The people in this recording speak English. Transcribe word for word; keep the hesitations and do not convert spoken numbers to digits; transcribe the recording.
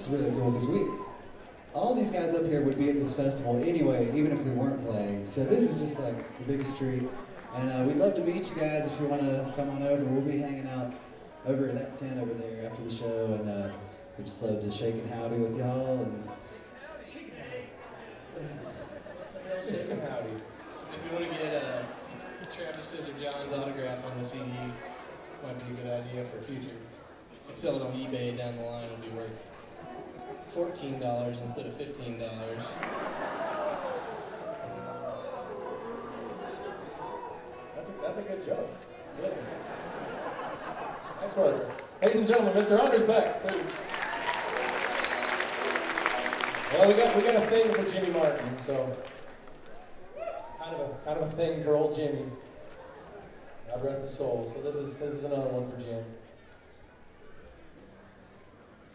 is really cool because we, all these guys up here would be at this festival anyway, even if we weren't playing. So this is just like the biggest treat. And uh, we'd love to meet you guys if you want to come on over. We'll be hanging out over at that tent over there after the show, and uh, we just love to shake and howdy with y'all. And shake and howdy. Shake and howdy. If you want to get uh, Travis's or John's autograph on the C D, might be a good idea for future. If sell it on eBay down the line, it'll be worth fourteen dollars instead of fifteen dollars. That's a, that's a good joke. Really. Nice work. Ladies and gentlemen, Mister Anders Beck, please. Well, we got we got a thing for Jimmy Martin, so kind of a kind of a thing for old Jimmy. God rest his soul. So this is this is another one for Jim.